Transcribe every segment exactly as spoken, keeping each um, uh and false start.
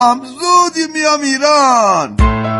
زودی میام ایران.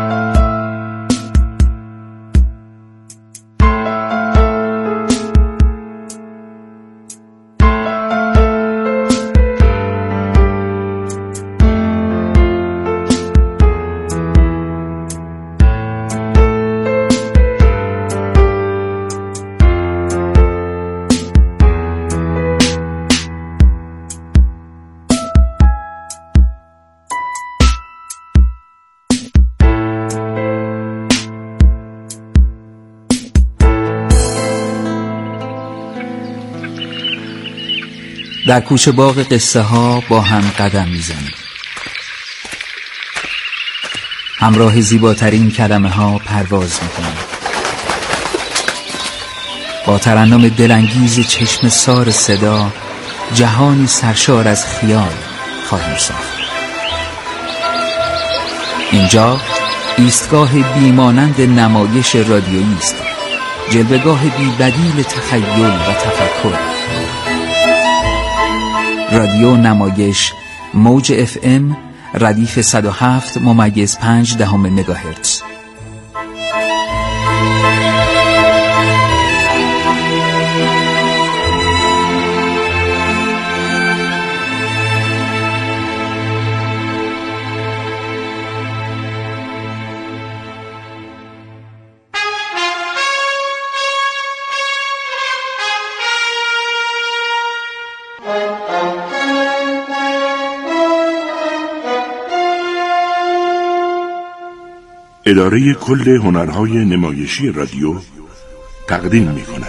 در کوچه باغ قصه ها با هم قدم میزنیم. همراه زیباترین کلمه ها پرواز میکنیم. با ترنم دلانگیز چشم سار صدا جهانی سرشار از خیال خواهیم ساخت. اینجا ایستگاه بیمانند نمایش رادیویی است، جلوه‌گاه بی‌بدیل تخیل و تفکر. رادیو نمایش موج اف ام ردیف صد و هفت ممیز پنج دهم مگاهرتز. اداره کل هنرهای نمایشی رادیو تقدیم می کند.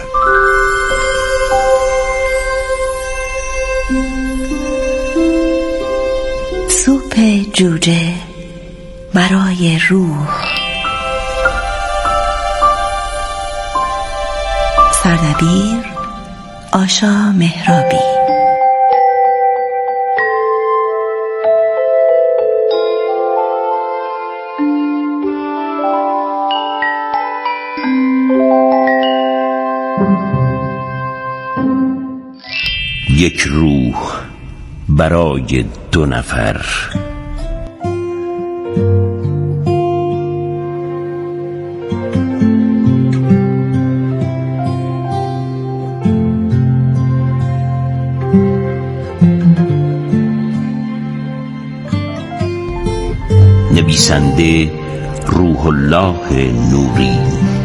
سوپ جوجه برای روح. سردبیر آشا مهرابی. یک روح برای دو نفر. نویسنده روح الله نوری.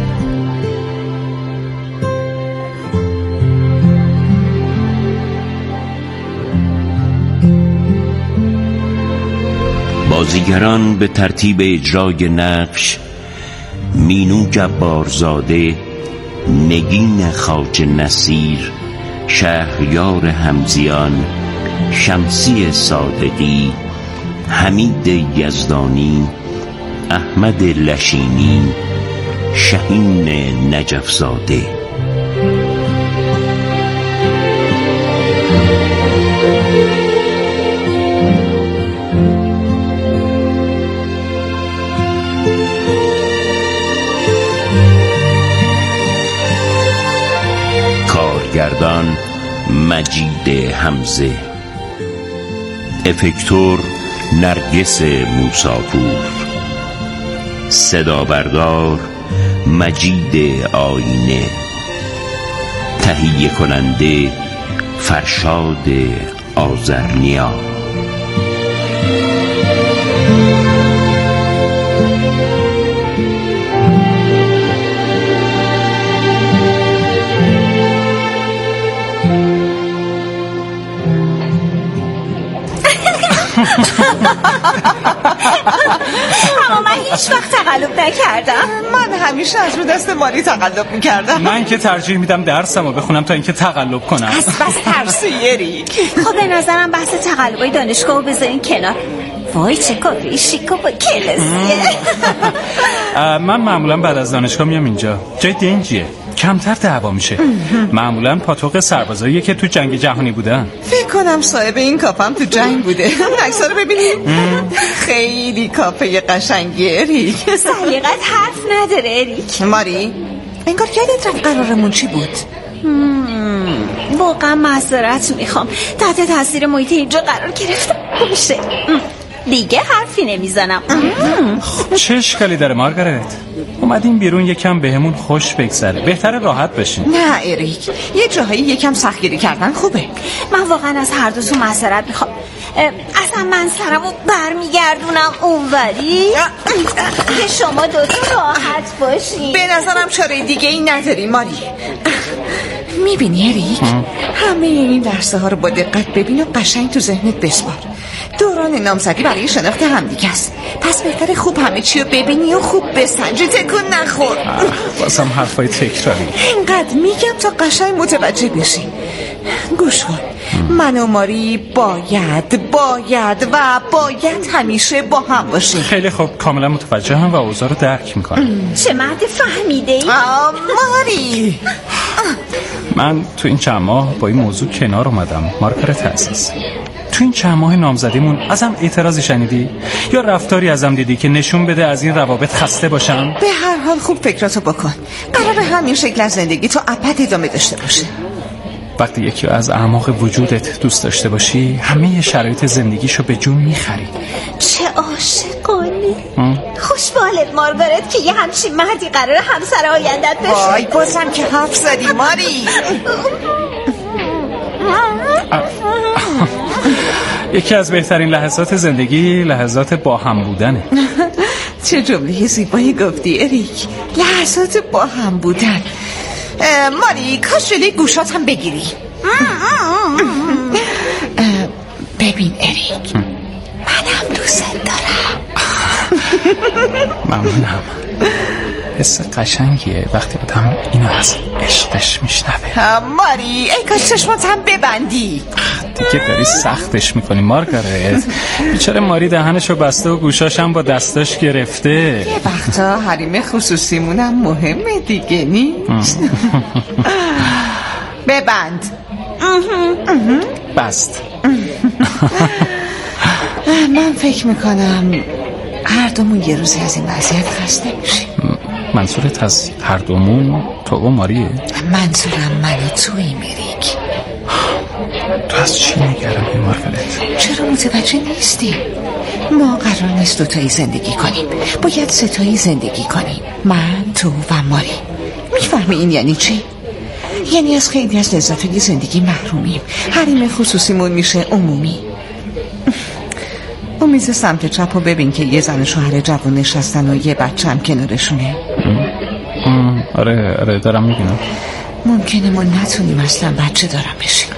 بازیگران به ترتیب اجرای نقش: مینو جبارزاده، نگین خواجه نصیر، شهریار همزیان، شمسی صادقی، حمید یزدانی، احمد لشینی، شهین نجفزاده. کارگردان مجید حمزه. افکتور نرگس موساپور. صدا بردار مجید آینه. تهیه کننده فرشاد آذرنیا. اما من هیچ وقت تقلب نکردم. من همیشه از رو دست مالی تقلب میکردم. من که ترجیح میدم درسمو بخونم تا اینکه تقلب کنم. بس بس ترسیری. خب به نظرم بحث تقلبای دانشگاهو بذارین کنار. وای چه کافی شیک و با کلاسیه. من معمولا بعد از دانشگاه میام اینجا. جای دنجیه، کمتر دعوا میشه. معمولا پاتوق سربازاییه که تو جنگ جهانی بودن. فکر کنم صاحب این کافم تو جنگ بوده. عکس‌ها رو ببینید. خیلی کافه قشنگیه اریک. سلیقت حرف نداره اریک. ماری انگار یادت رفت قرارمون چی بود؟ واقعا معذرت میخوام، تحت تاثیر محیط اینجا قرار گرفتم. میشه دیگه حرفی نمیزنم. خب چه اشکالی داره مارگارت؟ اومدیم بیرون یکم بهمون خوش بگذره، بهتره راحت بشین. نه اریک، یه جاهایی یکم سختگیری کردن خوبه. من واقعا از هر دوتون معذرت میخوام. اصلا من سرمو برمیگردونم اونوری که شما دوتا راحت باشین. به نظرم چاره دیگه ای نداری ماری. میبینی اریک، همه این درسه ها رو با دقت ببین و قشنگ تو ذهنت بسپار. دوران نامزدی برای شناخت همدیگه است، پس بهتره خوب همه چی رو ببینی و خوب بسنجی، تکون نخور. بازم حرفای تکراری. اینقدر میگم تا قشنگ متوجه بشی. گوش کن، من و ماری باید باید و باید همیشه با هم باشیم. خیلی خوب، کاملا متوجهم و اوضاع رو درک میکنم. چه مرد فهمیده ای؟ ماری، من تو این چند ماه با این موضوع کنار اومدم مارگارت عزیز. تو این چند ماه نامزدیمون ازم اعتراضی شنیدی؟ یا رفتاری ازم دیدی که نشون بده از این روابط خسته باشم؟ به هر حال خوب فکراتو بکن. قراره همین شکل از زندگی تو ابد ادامه داشته باشه. وقتی یکی از اعماق وجودت دوست داشته باشی، همه شرایط زندگیشو به جون میخری. چه عاشقانه. خوشبالت مارگارت که یه همچین مردی قراره همسر آیندت بشه. وای بازم که حرف زدی ماری. یکی از بهترین لحظات زندگی لحظات با هم بودنه. چه جمله زیبایی گفتی اریک، لحظات با هم بودن. ماری کاش جلوی گوشات هم بگیری. ببین اریک، منم دوست دارم. ممنونم. حس قشنگیه وقتی آدم اینو از عشقش میشنوه. ماری ای کاش چشمات هم ببندی. دیگه داری سختش میکنی مارگارت. بیچاره ماری دهنشو بسته و گوشاش هم با دستاش گرفته. یه وقتا حریم خصوصیمونم مهمه دیگه نیست. ببند. بست. من فکر میکنم هر دومون یه روزی از این وضعیت خسته میشیم. منظورت از هر دومون تو و ماریه؟ منظورم من و توی اریک. تو از چی نگرانی مارگارت؟ چرا متوجه نیستی؟ ما قرار نیست دوتایی زندگی کنیم، باید ستایی زندگی کنیم. من، تو و ماری. میفهمی این یعنی چی؟ یعنی از خیلی از لذتهای زندگی محرومیم. حریم خصوصیمون میشه عمومی. اون میز سمت چپ رو ببین که یه زن شوهر جوان نشستن و یه بچه هم کنارشونه. آره آره دارم میبینم. ممکنه ما نتونیم اصلا بچه دارم بشیم.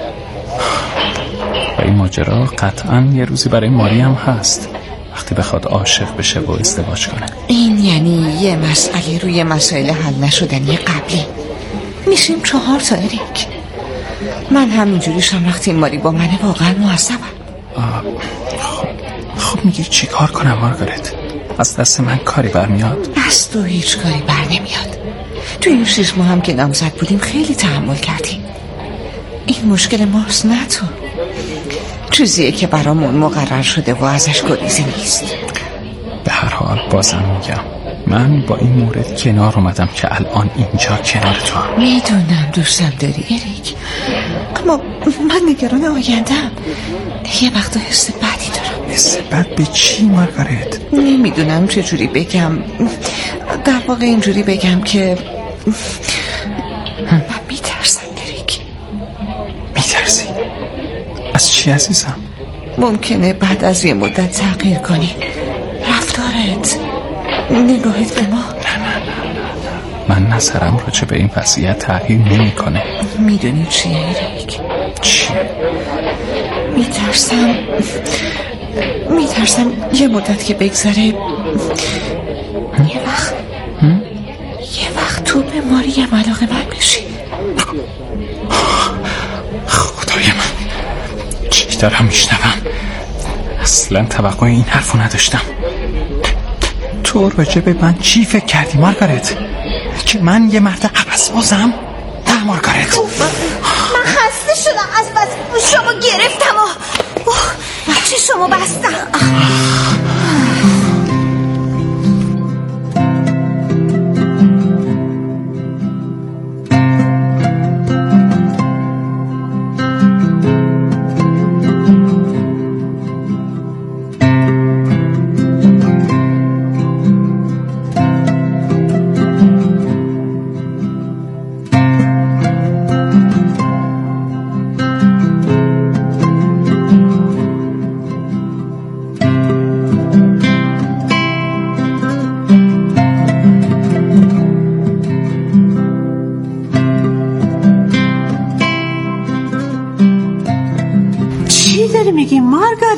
و این ماجرا قطعا یه روزی برای ماری هم هست، وقتی بخواد عاشق بشه و ازدواج کنه. این یعنی یه مسئله روی مسائل حل نشدنی قبلی. میشیم چهار تا اریک. من همینجوریشم وقتی ماری با منه واقعا معصبم. خب خب میگی چی کار کنم مارگارت؟ از دست من کاری برمیاد؟ از تو هیچ کاری بر نمیاد. تو این شش ماه هم که نامزد بودیم خیلی تحمل کردیم. این مشکل ماست نه تو. چیزیه که برامون مقرر شده و ازش گریزی نیست. به هر حال بازم میگم من با این مورد کنار اومدم که الان اینجا کنار تو هم. میدونم دوستم داری اریک، اما من نگران آیندم. یه وقتا حس بدی دارم. حس بد به چی مارگارت؟ نمیدونم چجوری بگم. در واقع اینجوری بگم که من میترسم اریک. میترسی؟ از چی عزیزم؟ ممکنه بعد از یه مدت تغییر کنی. رفتارت، نگاهت به ما. نه نه نه من نظرم راجع به این وضعیت تغییر نمی کنه. میدونی چیه اریک؟ چی؟ میترسم میترسم یه مدت که بگذره یه وقت هم؟ یه وقت تو به ماری هم علاقه من بشی. خدای من چی دارم میشنوم؟ اصلا توقع این حرفو نداشتم. تو راجع به من چی فکر کردی مارگارت؟ که من یه مرد عوض‌بازم؟ نه مارگارت، من خسته شدم از بس گوشامو گرفتم و چشمو بستم.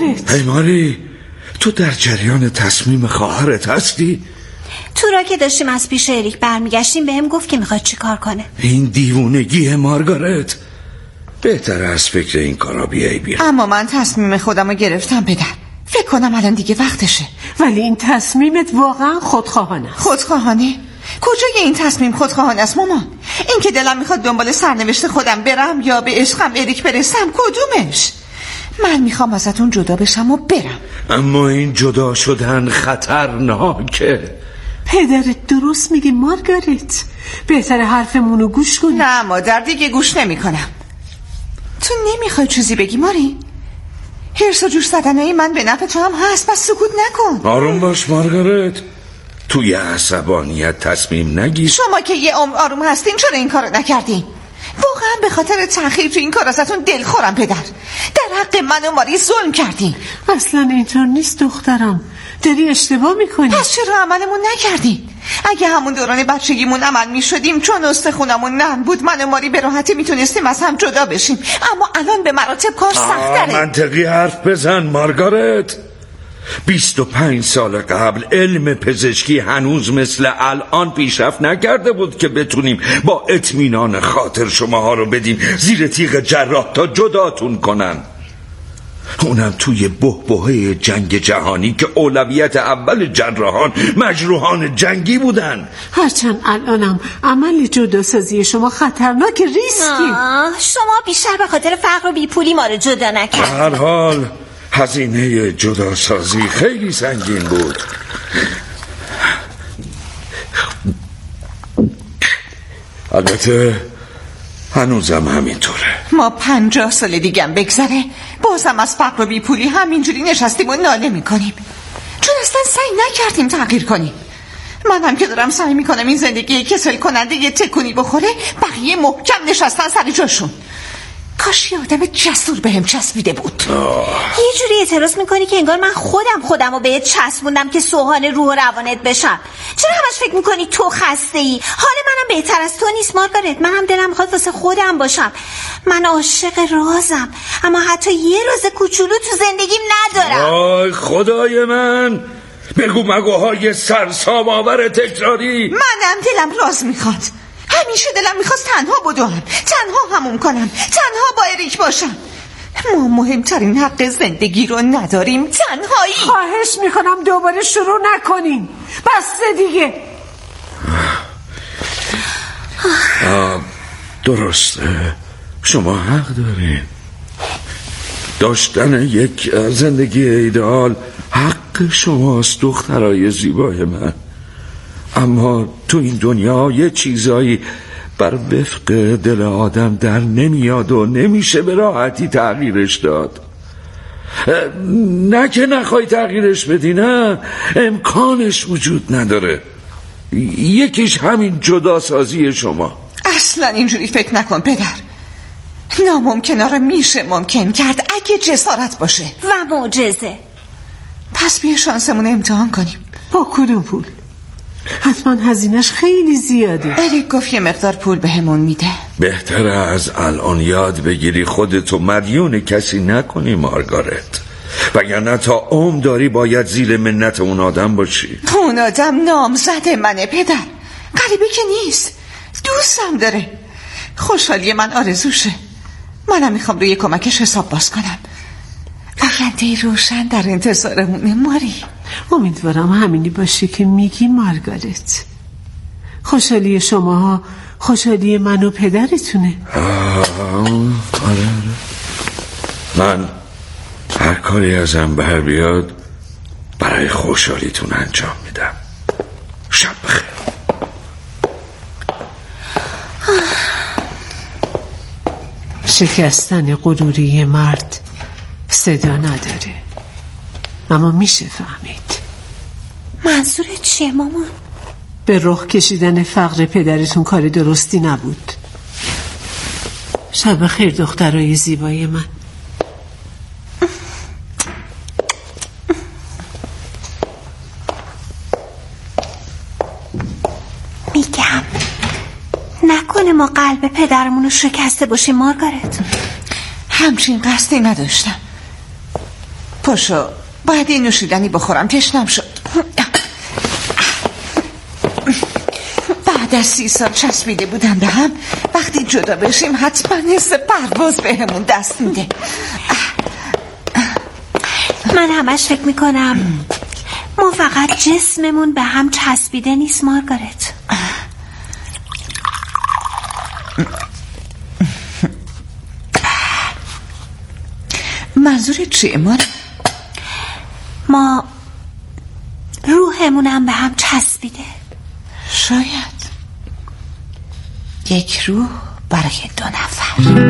مارگارت. ای ماری، تو در جریان تصمیم خواهرت هستی؟ تو را که داشتیم از پیش اریک برمیگشتیم بهم گفت که میخواد چی کار کنه. این دیوونگیه مارگارت. بهتره از فکر این کارا بیایی بیا. اما من تصمیم خودم رو گرفتم پدر. فکر کنم الان دیگه وقتشه. ولی این تصمیمت واقعا خودخواهانه است. خودخواهانه؟ کجای این تصمیم خودخواهانه است مامان؟ این که دلم میخواد دنبال سرنوشت خودم برم یا به عشقم اریک برسم، کدومش؟ من میخوام ازتون جدا بشم و برم. اما این جدا شدن خطرناکه. پدرت درست میگه مارگارت. بهتر حرفمونو گوش کنی. نه مادر، دیگه گوش نمی کنم. تو نمیخوای چیزی بگی ماری؟ هرس و جوش زدنهای من به نفع تو هم هست، پس سکوت نکن. آروم باش مارگارت. توی عصبانیت تصمیم نگیر. شما که یه عمر آروم هستین چرا این کارو نکردین؟ واقعا به خاطر تأخیر تو این کار ازتون دلخورم پدر. در حق من و ماری ظلم کردین. اصلا اینطور نیست دخترم، داری اشتباه میکنی. پس چرا عملمون نکردین؟ اگه همون دوران بچگیمون عمل میشدیم، چون استخونمون نرم بود، من و ماری به راحتی میتونستیم از هم جدا بشیم. اما الان به مراتب کار سخت‌تره. منطقی حرف بزن مارگارت. بیست و پنج سال قبل علم پزشکی هنوز مثل الان پیشرفت نکرده بود که بتونیم با اطمینان خاطر شماها رو بدیم زیر تیغ جراح تا جداتون کنن. اونم توی بحبوحه جنگ جهانی که اولویت اول جراحان مجروحان جنگی بودن. هرچند الانم عمل جداسازی شما خطرناک، ریسکی. شما بیشتر به خاطر فقر و بیپولی ما رو جدا نکرد. هر حال هزینه جداسازی خیلی سنگین بود. البته هنوزم همینطوره. ما پنجاه سال دیگه هم بگذره بازم از فقر و بیپولی همینجوری نشستیم و ناله میکنیم، چون اصلا سعی نکردیم تغییر کنیم. من هم که دارم سعی میکنم این زندگی کسل کننده یه تکونی بخوره، بقیه محکم نشستن سر جاشون. کاش یه آدم جسور بهم چسبیده بود. آه. یه جوری اعتراض میکنی که انگار من خودم خودم رو بهت چسبوندم که سوهان روح و روانت بشم. چرا همش فکر میکنی تو خسته ای؟ حال منم بهتر از تو نیست مارگارت. منم دلم میخواد واسه خودم باشم. من عاشق رازم، اما حتی یه راز کوچولو تو زندگیم ندارم. آی خدای من، بگو مگوهای سرسام آور تکراری. منم دلم راز میخواد. همیشه دلم میخواست تنها بدوم، تنها هموم کنم، تنها با اریک باشم. ما مهمترین حق زندگی رو نداریم، تنهایی. خواهش میکنم دوباره شروع نکنین، بسته دیگه. آه درسته، شما حق دارین. داشتن یک زندگی ایدئال حق شماست دخترای زیبای من. اما تو این دنیا یه چیزایی بر وفق دل آدم در نمیاد و نمیشه به راحتی تغییرش داد. نه که نخوای تغییرش بدی، نه، امکانش وجود نداره. یکیش همین جدا سازی شما. اصلا اینجوری فکر نکن پدر. ناممکنه رو میشه ممکن کرد اگه جسارت باشه و معجزه. پس بیا شانسمون امتحان کنیم. با کدوم پول؟ حتما هزینه‌اش خیلی زیاده. اریک گفت یه مقدار پول بهمون میده. بهتره از الان یاد بگیری خودتو مدیون کسی نکنی مارگارت، وگرنه تا عمر داری باید زیر منت اون آدم باشی. اون آدم نامزد منه پدر، غریبه که نیست، دوستم داره. خوشحالی من آرزوشه. منم میخوام روی کمکش حساب باز کنم. آینده روشن در انتظارمونه ماری. امیدوارم همینی باشه که میگی مارگارت. خوشحالی شماها خوشحالی من و پدرتونه. آره من هر کاری ازم بر بیاد برای خوشحالیتون انجام میدم. شب بخیر. شکستن غروری مرد صدا نداره، اما میشه فهمید. منظورت چیه مامان؟ به رخ کشیدن فقر پدرتون کار درستی نبود. شب خیر دخترای زیبای من. میگم نکنه ما قلب پدرمون رو شکسته باشیم مارگارت. همچین قصدی نداشتم. پاشو، باید این نوشیدنی بخورم، تشنم شد. بعد از سی سال چسبیده بودن به هم، وقتی جدا بشیم حتما حس پرواز بهمون دست میده. من همش فکر میکنم ما فقط جسممون به هم چسبیده نیست مارگارت. منظورت چیه مار؟ ما روحمون هم به هم چسبیده. شاید یک روح برای دو نفر.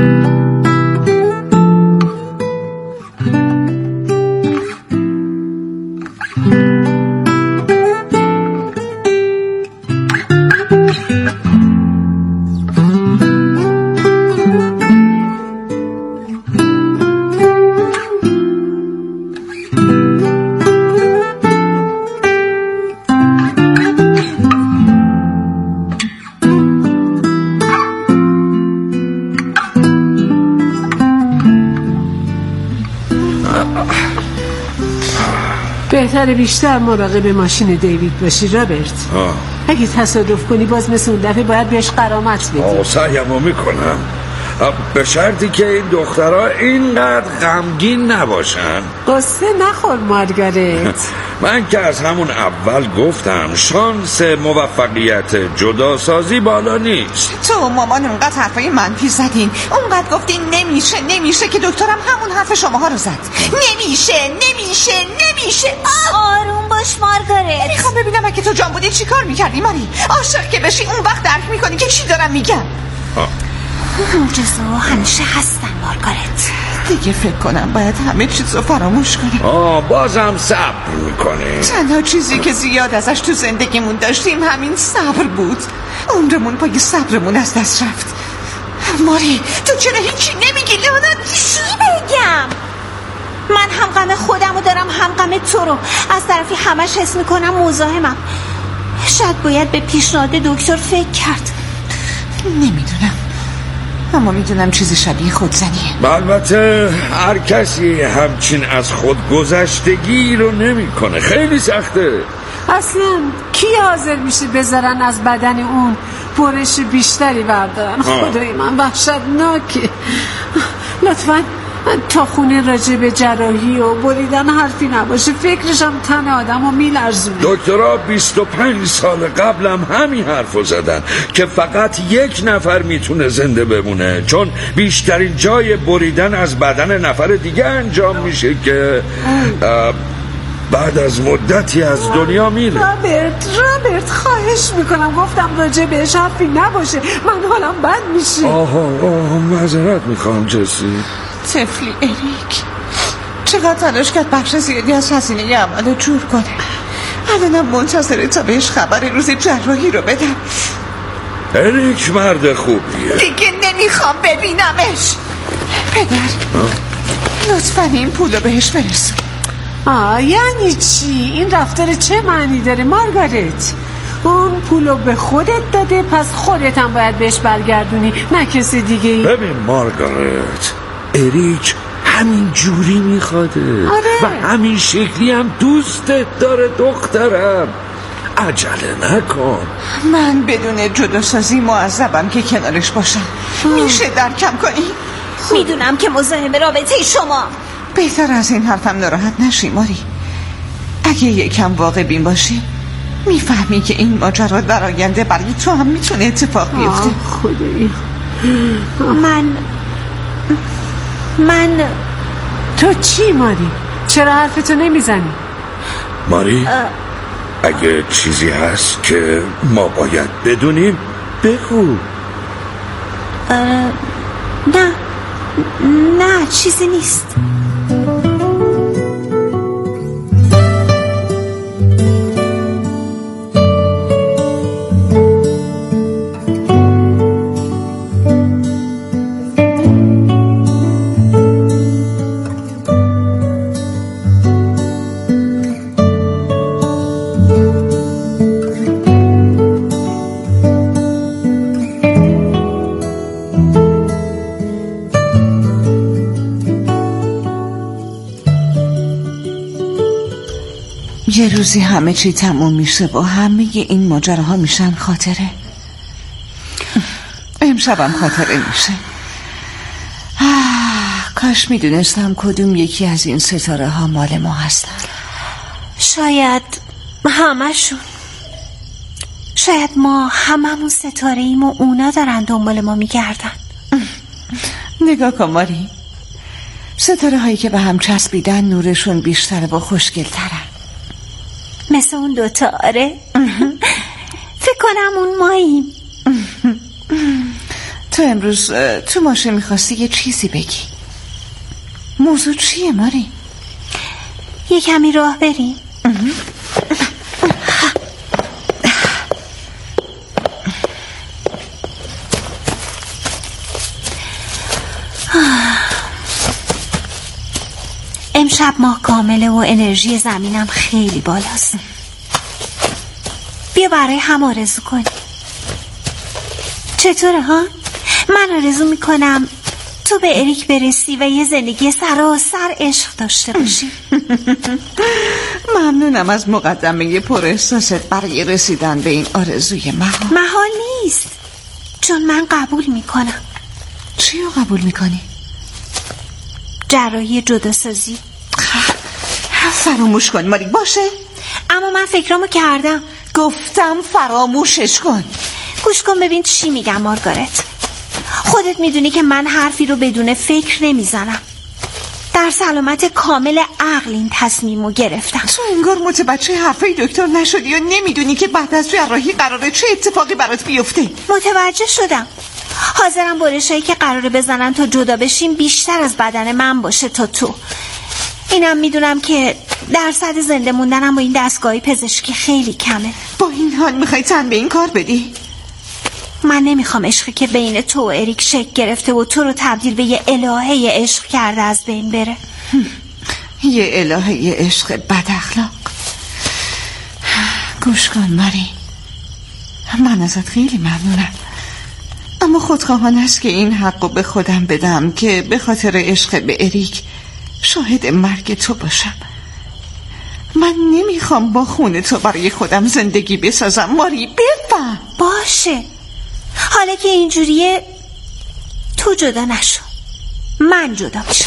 بهتره بیشتر مراقب ماشین دیوید باشی رابرت. آه. اگه تصادف کنی باز مثل اون دفعه باید بهش غرامت بدی. آه سعیمو میکنم، به شرطی که این دخترها اینقدر غمگین نباشن. قصه نخور مارگارت. من که از همون اول گفتم شانس موفقیت جداسازی بالا نیست. تو و مامان اونقدر حرفای منفی زدین، اونقدر گفتین نمیشه نمیشه که دکترم همون حرف شماها رو زد. نمیشه نمیشه نمیشه. آروم باش مارگارت. میخوام ببینم اگه تو جان بودی چی کار میکردی ماری؟ عاشق که بشی اون وقت درک میکنی که چی دارم میگم. معجزه‌ها همیشه هستن مارگارت. دیگه فکر کنم باید همه چیز رو فراموش کنیم. آه بازم صبر میکنه. تنها چیزی که زیاد ازش تو زندگیمون داشتیم همین صبر بود. عمرمون پای صبرمون از دست رفت. ماری تو چرا هیچی نمیگی لعنت؟ چی بگم؟ من هم غم خودمو دارم هم غم تو رو. از طرفی همش حس میکنم مزاحمم. شاید باید به پیشنهاد دکتر فکر کرد. نمیدونم، اما میدونم چیزی شبیه خودزنیه. البته هر کسی همچین از خود گذشتگی رو نمی کنه. خیلی سخته. اصلا کی حاضر میشه بذارن از بدن اون برش بیشتری بردارن؟ خدای من وحشتناکه. لطفاً تا خونه راجع به جراحی و بریدن حرفی نباشه. فکرشم تن آدم رو میلرزونه. دکترها بیست و پنج سال قبلم همین حرفو زدن که فقط یک نفر میتونه زنده بمونه، چون بیشترین جای بریدن از بدن نفر دیگه انجام میشه که بعد از مدتی از دنیا میره. رابرت رابرت خواهش میکنم، گفتم راجع بهش حرفی نباشه، من حالم بد میشه. آها آها معذرت میخوام جسی. طفلی اریک چقدر تلاش کرد بخش زیادی از هزینه عمل رو جور کنه. الانم منتظره تا بهش خبر روز جراحی رو بدم. اریک مرد خوبیه. دیگه نمیخوام ببینمش. پدر لطفا این پول رو بهش برسون. آه یعنی چی؟ این رفتار چه معنی داره مارگارت؟ اون پولو به خودت داده، پس خودت هم باید بهش برگردونی، نه کسی دیگه ای. ببین مارگارت، اریک همین جوری میخواده. آره. و همین شکلی هم دوستت داره دخترم. عجله نکن. من بدون جداسازی معذبم که کنارش باشم. میشه درکم کنی؟ میدونم که مزاحم رابطه شما. بهتر از این حرفم ناراحت نشی ماری. اگه یکم واقع بین باشی میفهمی که این ماجرا در آینده برای تو هم میتونه اتفاق بیفته. خدایی من من تو چی ماری؟ چرا حرفتو نمیزنی؟ ماری اگه چیزی هست که ما باید بدونیم بگو. نه نه چیزی نیست. یه روزی همه چی تموم میشه و همه این ماجراها میشن خاطره. امشبم خاطره میشه. کاش میدونستم کدوم یکی از این ستاره ها مال ما هستن. شاید همشون. شاید ما هممون ستاره ایم و اونا دارن دنبال ما میگردن. نگاه کن ماری، ستاره هایی که به هم چسبیدن نورشون بیشتره و خوشگل ترن. مثل اون دوتا. آره. فکر کنم اون ماییم. تو امروز تو ماشه میخواستی یه چیزی بگی. موضوع چیه ماری؟ یه کمی راه بریم. امشب ماه کامله و انرژی زمینم خیلی بالاست. بیا برای هم آرزو کنیم. چطوره ها؟ من آرزو میکنم تو به اریک برسی و یه زندگی سراسر عشق داشته باشی. ممنونم از مقدمه پر احساست برای رسیدن به این آرزوی محال. محال نیست، چون من قبول میکنم. چی رو قبول میکنی؟ جراحی جداسازی. فراموش کن ماری. باشه، اما من فکرامو کردم. گفتم فراموشش کن. گوش کن ببین چی میگم مارگارت. خودت میدونی که من حرفی رو بدون فکر نمیزنم. در سلامت کامل عقل این تصمیمو گرفتم. تو انگار متوجه حرفای دکتر نشدی و نمیدونی که بعد از جراحی قراره چه اتفاقی برات بیفته. متوجه شدم. حاضرم برشایی که قراره بزنن تا جدا بشیم بیشتر از بدن من باشه تا تو. اینم میدونم که درصد زنده موندنم با این دستگاهی پزشکی خیلی کمه. با این حال میخوای تن به این کار بدی؟ من نمیخوام عشقی که بین تو و اریک شکل گرفته و تو رو تبدیل به یه الهه عشق کرده از بین بره. یه الهه عشق بد اخلاق. گوش کن ماری، من ازت خیلی ممنونم، اما خودخواهانه است که این حقو به خودم بدم که به خاطر عشق به اریک شاهد مرگ تو باشم. من نمیخوام با خون تو برای خودم زندگی بسازم ماری، بفهم. باشه، حالا که اینجوریه تو جدا نشو، من جدا میشم.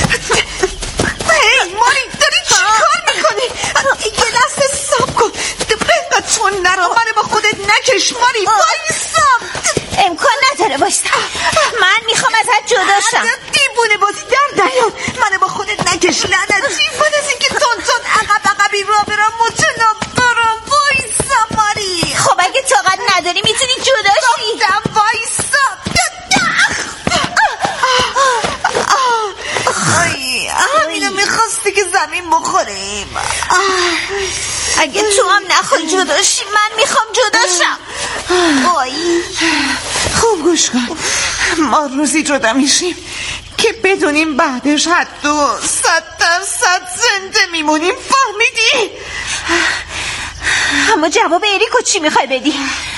هی ماری، داری چی کار میکنی؟ یه دست ساب کن، بینقدر چون نرا منو با خودت نکش ماری. بایستم. امکان نداره بایستم، من میخوام ازت جدا شم. دیوونه بازی در نیار، منو با خودت نکش لعنتی. بعد از اینکه تون تون عقب عقبی را برم متناب برم. وایسا ماری. خب اگه طاقت نداری میتونی جدا شی. گفتم وایسا. همینو میخواستی که زمین بخوریم. اگه تو هم نخوای جدا شی من میخوام جدا شم. وای. خوب گوش کن، ما روزی جدا میشیم که بدونیم بعدش حتی صد درصد زنده میمونیم. فهمیدی؟ اما جواب اریکو چی میخوای بدی؟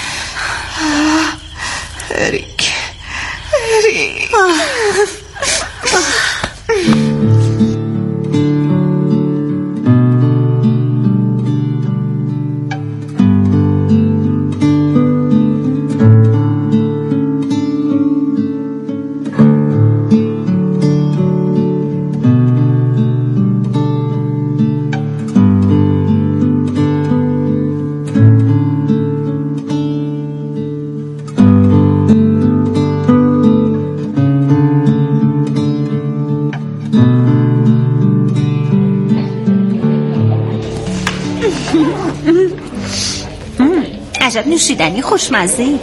اریک اریک عجب نوشیدنی خوشمزه‌ای.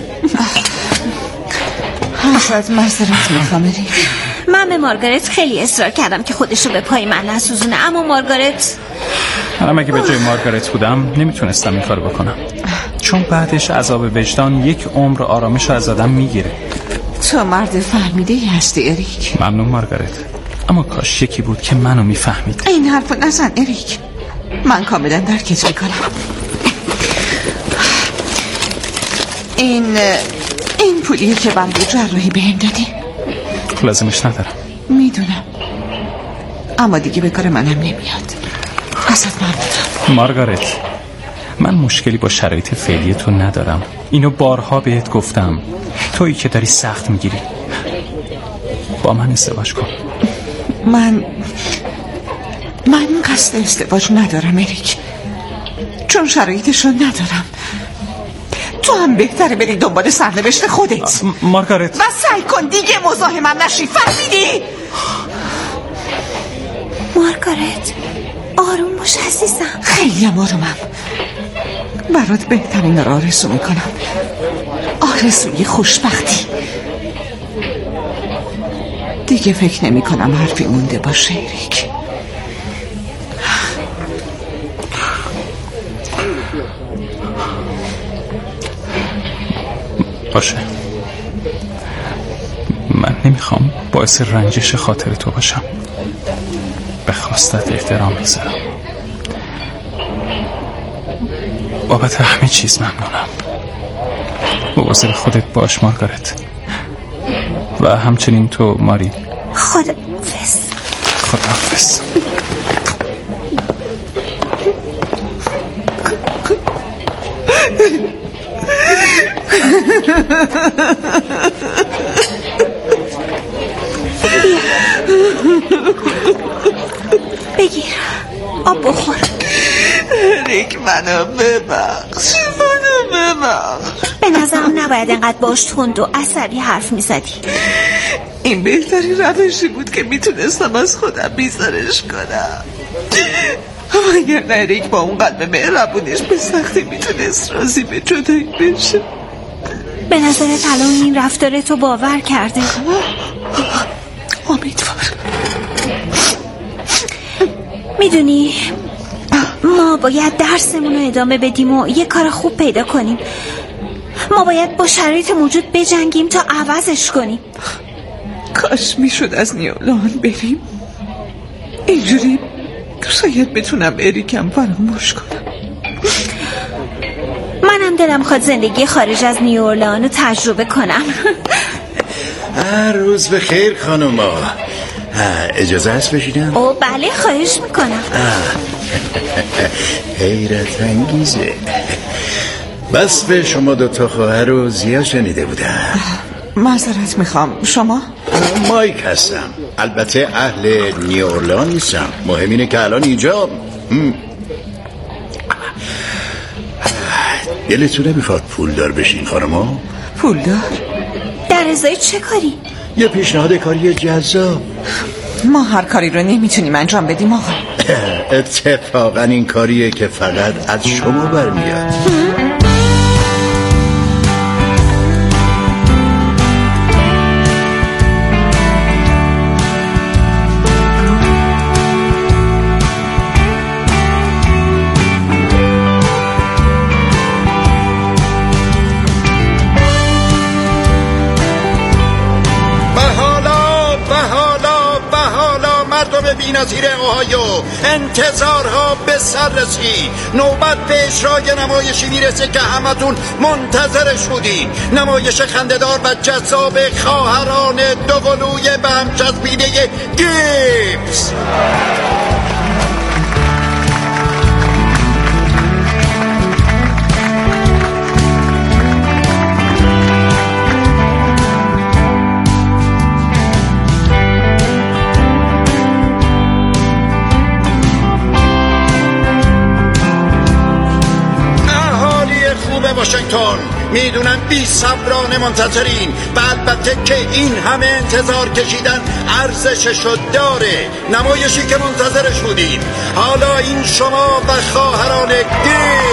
ازت معذرت میخوام اریک. من به مارگارت خیلی اصرار کردم که خودشو به پای من نسوزونه، اما مارگارت منم اگه به جای مارگارت بودم نمیتونستم این کارو بکنم، چون بعدش عذاب وجدان یک عمر آرامش رو از آدم میگیره. تو مرد فهمیده هستی اریک. ممنون مارگارت، اما کاش یکی بود که منو میفهمید. این حرفو نزن اریک، من کاملا درکت میکنم. این این پولیه که برای جراحی بهم دادی. لازمش ندارم. میدونم، اما دیگه به کار منم نمیاد. ازت ممنونم. مارگارت، من مشکلی با شرایط فعلی تو ندارم. اینو بارها بهت گفتم. تویی که داری سخت میگیری. با من ازدواج کن. من من قصد ازدواج ندارم اریک، چون شرایطشو ندارم. تو هم بهتره بری دنبال سرنوشت خودت. مارگارت، و سعی کن دیگه مزاحمم نشی، فهمیدی؟ مارگارت آروم باش عزیزم. خیلی آرومم. برات بهترین رو آرزو میکنم، آرزوی خوشبختی. دیگه فکر نمی کنم حرفی مونده باشه اریک. باشه، من نمیخوام باعث رنجش خاطر تو باشم. به خواستت احترام میذارم. بابت همه چیز ممنونم. مواظب خودت باش مارگارت، و همچنین تو ماری. خداحافظ. خداحافظ. بگیر آب بخور. اریک منو ببخش، منو ببخش. به نظرم نباید انقدر باش تند و عصبی حرف میزدی. این بهترین روشی بود که میتونستم از خودم بیزارش کنم. اگر نه اریک با اون قلب مهربونیش به سختی میتونست راضی به جدایی بشه. به نظرت الان این رفتار تو باور کرده؟ امیدوار. میدونی ما باید درسمون رو ادامه بدیم و یه کار خوب پیدا کنیم. ما باید با شرایط موجود بجنگیم تا عوضش کنیم. کاش میشد از نیولان بریم. اینجوری شاید بتونم اریکم فراموش کنم. منم دلم خواد زندگی خارج از نیورلان رو تجربه کنم. هر روز به خیر خانوما. اجازه هست بشیدم؟ او بله، خواهش میکنم. حیرت انگیزه. بس به شما دوتا خواهر رو زیاد شنیده بودم. معذرت میخوام، شما؟ مایک هستم. البته اهل نیورلان نیستم. مهم اینه که الان اینجا دلتون نمیخواد پولدار بشین خانما؟ پولدار؟ در ازای چه کاری؟ یه پیشنهاد کاری جذاب. ما هر کاری رو نمیتونیم انجام بدیم آقا. اتفاقا این کاریه که فقط از شما برمیاد. بی‌نظیر اوهایو، انتظارها به سر رسید. نوبت به اجرای نمایشی میرسه که همتون منتظرش بودین. نمایش خنده‌دار و جذاب خواهران دوقلوی به هم چسبیده گیبس. واشنگتن میدونن بی صبرانه منتظرین و البته که این همه انتظار کشیدن ارزششو داره. نمایشی که منتظرش بودین. حالا این شما و خواهران دی